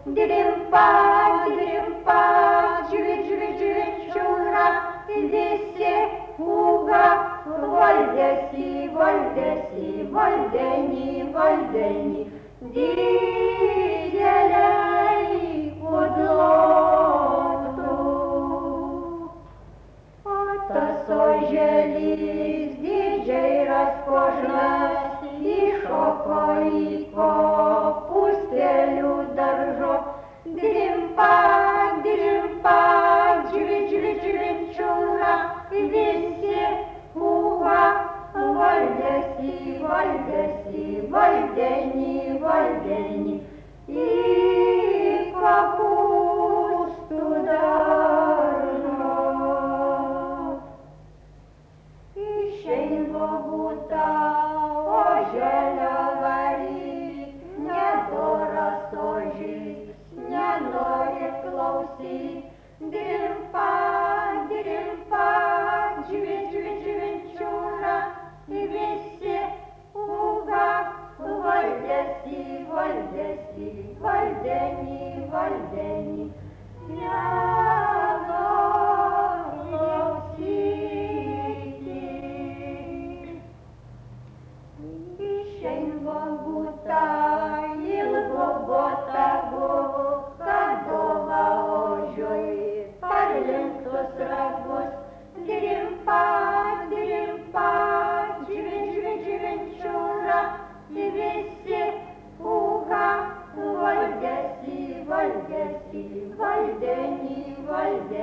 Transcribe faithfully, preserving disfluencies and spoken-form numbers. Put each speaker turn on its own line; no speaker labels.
Dirimpa, dirimpa, dživi, dživi, dživinčiūra, visi pūga, valdėsi, valdėsi, valdenį, valdenį, dideliai kudlotų. O tas oželys didžiai raspožnas įšoko į kopūstėlių daržo. Dirimpa, dirimpa, dživi, dživi, dživinčiūra, visi pūga, valdėsi, valdėsi, valdenį, valdenį, į kopūstų daržą. Išeina būta oželio varyk, nedoras ožys, nenori klausyt. Dirimpa, dirimpa, dživi, dživi, dživinčiūra, visi pūga, valdėsi, valdėsi, valdenį, valdenį, nenori klausyti. Išeina būta ilgo botagu, kadova ožiui parlinktus ragus. Dirimpa, dirimpa, dživi, dživi, dživinčiūra, visi pūga, valdėsi, valdėsi, valdenį, valdenį.